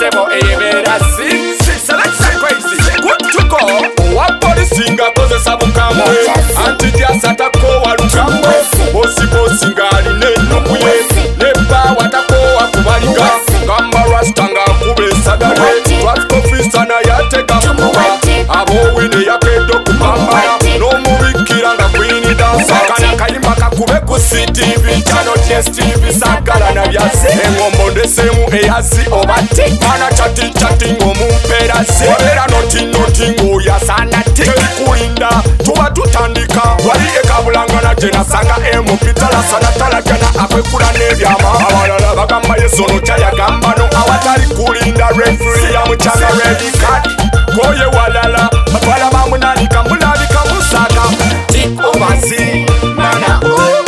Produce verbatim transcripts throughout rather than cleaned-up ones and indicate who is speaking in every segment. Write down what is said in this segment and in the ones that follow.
Speaker 1: sebo eyebera si Selecta Crazy good to go wa polisi nga kozesa bukamwe anti jasatako walukamwe bosi bosi ngali nenukuye neba watako wakubalika gamba rasta nga kubesagale twatko fistana yateka muba abo wine yakedo kumamba no mubikira nga kwini dansa kana kayimba kakube ku C T V chano T S T V sagala na byase engombo ndesemu eyazi obati mana chati chati ngomumpera se era noti noti ngoya sana tekulinda tuba tutandika wali ekabulanga na jena sanga emu pitala sana tala jana akwekula nebyama abalala bagamba yesono chaya gamba no awatali kulinda referee ya mchanga ready card koye walala batwala bamunani kamulabi kamusaka tik oversee mana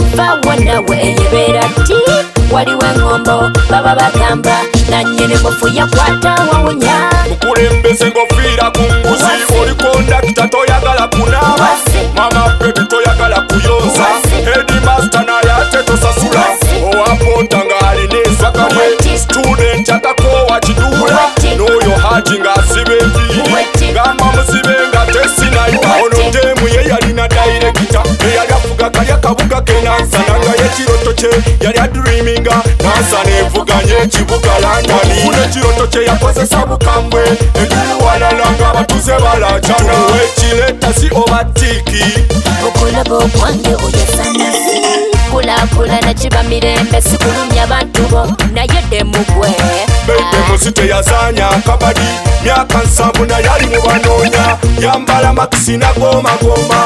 Speaker 2: Wana we eyebera ti waliwo engombo baba bagamba nanyene mufuya kwata wawunya
Speaker 1: mukulembeze ngofira kunguzi oli kondakita toyagala kunaba mama bebi toyagala kuyonza headmaster naye ate tosasula owaponta ng'alina enswakale student atakowa kiduula n'oyo haji ng'asiba enviiri gamba musibe nga tesinayiwa ono demu ye yalina dayirekita eyali afuga kalya kabuga ke nansana nga yekiroto kye yali adreaminga nansana evuganye ekibuga landani funa ekiroto kye yakozesa bukambwe engulu walala nga batuze balacana wekireta si obatiki
Speaker 2: okulaba okwange oyasanasi kulakula nakiba mirembe sikulumya bantu bo naye demugwe
Speaker 1: bebe musi teyazanya kabadi myaka nsanvu naye ali mu banoonya yambala makisi nagomagoma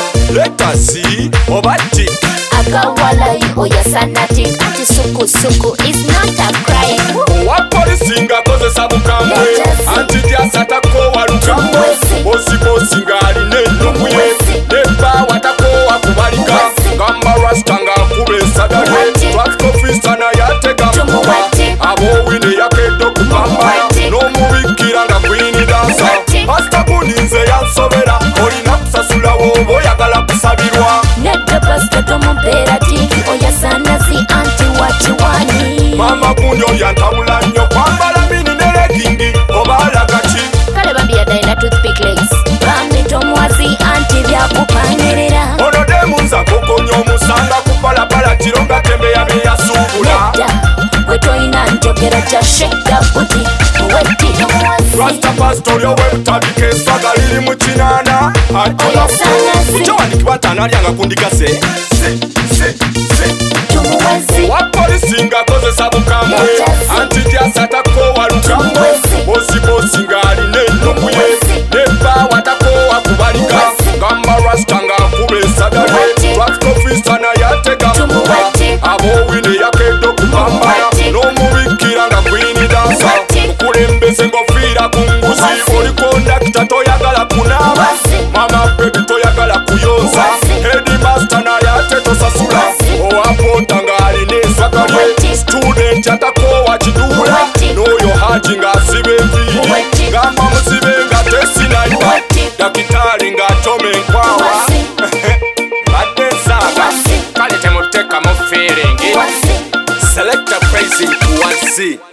Speaker 1: letasi obati
Speaker 2: akawalayi oyasanati ati sukusuku is not a crime
Speaker 1: owa polisi ngakozesa bukambwe anti jasatako walukamwe bosibosi ng'alina ennukuye neba watako wakubalika gamba rasta ng'akuba esagale twatiko fistana yatega muba abo wine yakedde okupamba n'omubikira nga kwini dansa pasta buninze yansobera olina kusasula woba oyagala kusabirwa
Speaker 2: nedda pasita tomumpeera tiki oyasanasi anti wakiwani
Speaker 1: mama gundi olyantabula nnyo kwambala mini ne legingi oba alagaki
Speaker 2: kale bambi yadalina toothpick legs bambi tomwazi anti byakupanyerera
Speaker 1: ono demunza kugonya omusanga kupalapala kiro nga tembe yabe yasuubula
Speaker 2: nedda gwe toyina njogera kya sheka buti weti tomwazi
Speaker 1: rasta pastori owebutabika eswaga liri mu kinaana mukyawandikibwatana alyanga kundigase wa polisi ngakozesa bukamwe anti jasatako walukamwe bosibosi ng'alina ennukuye neba watako wakubalika gamba rasta ng'akuba esagale twatiko fistana yatega muba abo wine yakedde okupamba n'omubikira nga kwini dansa mukulembeze ngofira kunguzi oli kondakita toyagala kunaba mama bebi toyagala kuyonza headmaster naye ate tosasula owaponta ng'alina enswakale student atakowa kiduula n'oyo haji ng'asiba enviiri gamba musibe nga tesinayiwa dakitaali ng'atoma enkwawa badde ensaaga kale temutekamu feelingi Selecta Crazy wazzi